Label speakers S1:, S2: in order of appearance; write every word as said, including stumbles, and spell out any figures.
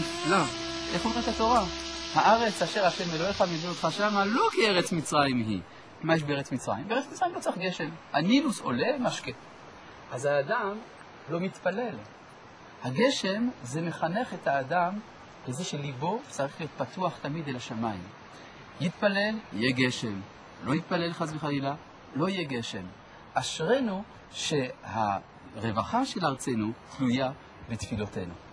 S1: לא. איך אומרת התורה? הארץ אשר השם אלוהיך מביא אותך שמה לא כי ארץ מצרים היא. מה יש בארץ מצרים? בארץ מצרים לא צריך גשם. הנילוס עולה משקה. אז האדם לא מתפלל. הגשם זה מחנך את האדם לזה שליבו צריך להיות פתוח תמיד אל השמיים. יתפלל, יהיה גשם. לא יתפלל חס וחלילה, לא יהיה גשם. אשרנו שהרווחה של ארצנו תלויה בתפילותינו.